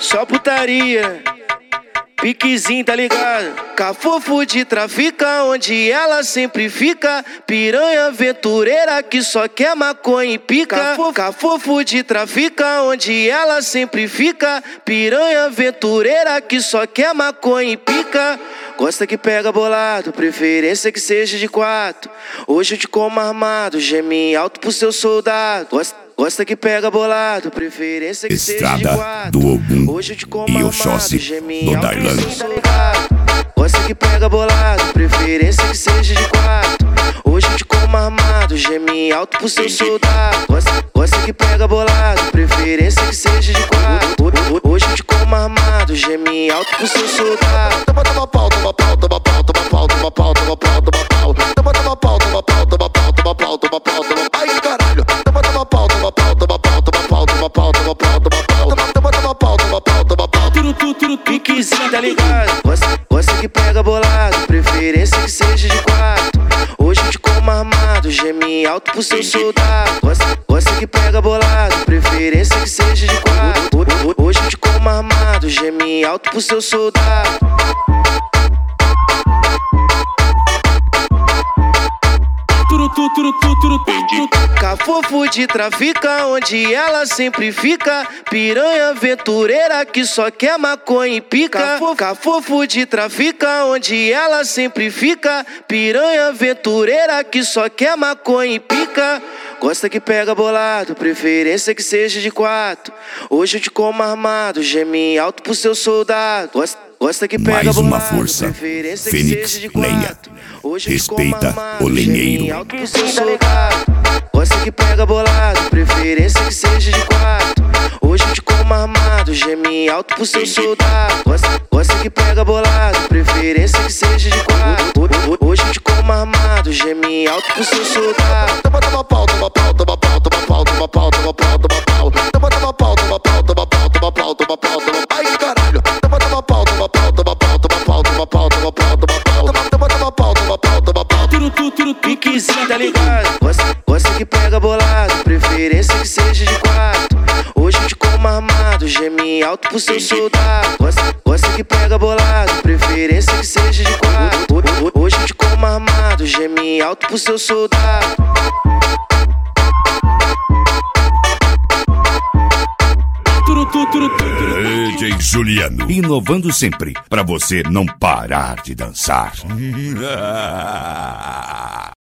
Só putaria, piquezinho, tá ligado? Cafofo de trafica, onde ela sempre fica. Piranha aventureira que só quer maconha e pica. Cafofo de trafica, onde ela sempre fica. Piranha aventureira que só quer maconha e pica. Gosta que pega bolado, preferência que seja de 4. Hoje eu te como armado, geme alto pro seu soldado. Gosta que pega bolado, preferência que Estrada seja de 4. do Ogum Hoje eu te como e armado, Oxóssi geme do alto pro Darlan. seu soldado. Gosta que pega bolado, preferência que seja de 4. Hoje eu te como armado, geme alto pro seu soldado. Gosta que pega bolado, preferência que seja de 4. Hoje eu te como armado, geme alto pro seu soldado. Toma pau, toma pau, toma pau, toma pau, toma pau, toma pau, toma pau. Toma pau, toma pau, toma pau, toma pau, toma pau, toma pau. Ai, caralho. Toma pau, toma pau, toma pau, toma pau, toma pau, toma pau, toma pau. Toma pau, toma pau, toma pau. Piquezinho, tá ligado? Gosta que pega bolado, preferência que seja de 4. Hoje eu te como armado, geme alto pro seu soldado. Gosta que pega bolado, preferência que seja de 4. Hoje eu te como armado, geme alto pro seu soldado. Cafofo de trafica, onde ela sempre fica. Piranha aventureira que só quer maconha e pica. Cafofo de trafica, onde ela sempre fica. Piranha aventureira que só quer maconha e pica. Gosta que pega bolado, preferência que seja de 4. Hoje eu te como armado, geme alto pro seu soldado. Gosta que pega Mais uma bolado, força. preferência que Fênix, seja de lenha. 4. Hoje eu te como Respeita armado, o lenheiro. geme alto pro seu soldado. Gosta que pega bolado, preferência que seja de 4. Hoje eu te como armado, geme alto pro seu soldado. Gosta que pega bolado, preferência que seja de 4. Hoje eu te como armado, geme alto pro seu soldado. Toma pau, toma pau, toma pau, toma pau, toma pau, toma pau, toma pau. Toma pau, toma pau, toma pau, toma pau, toma pau, toma pau. Ai, caralho. Toma pau, toma pau, toma pau, toma pau, toma pau, toma pau, toma pau. Toma pau, toma pau, toma pau. Piquezinho, tá ligado? Gosta que pega bolado, preferência que seja de 4. Hoje eu te como armado, geme alto pro seu soldado. Gosta que pega bolado, preferência que seja de 4. Hoje eu te como armado, geme alto pro seu soldado. DJ Juliano, inovando sempre, pra você não parar de dançar.